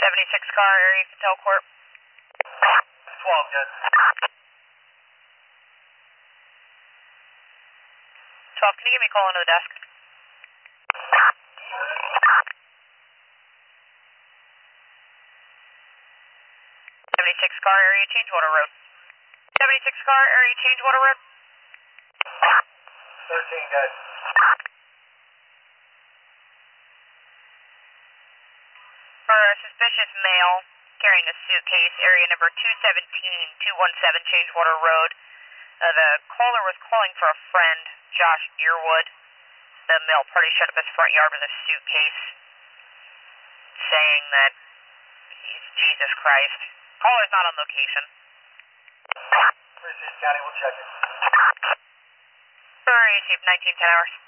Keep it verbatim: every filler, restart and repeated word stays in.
seventy-six car, area Patel Court. twelve, good. twelve, can you give me a call into the desk? seventy-six car, area Changewater Road. seventy-six car, area Changewater Road. thirteen, good. For a suspicious male carrying a suitcase, area number two seventeen, two one seven Changewater Road. Uh, the caller was calling for a friend, Josh Earwood. The male party showed up his front yard with a suitcase, saying that he's Jesus Christ. Caller's not on location. Appreciate it, County, we'll check it. For received nineteen ten hours.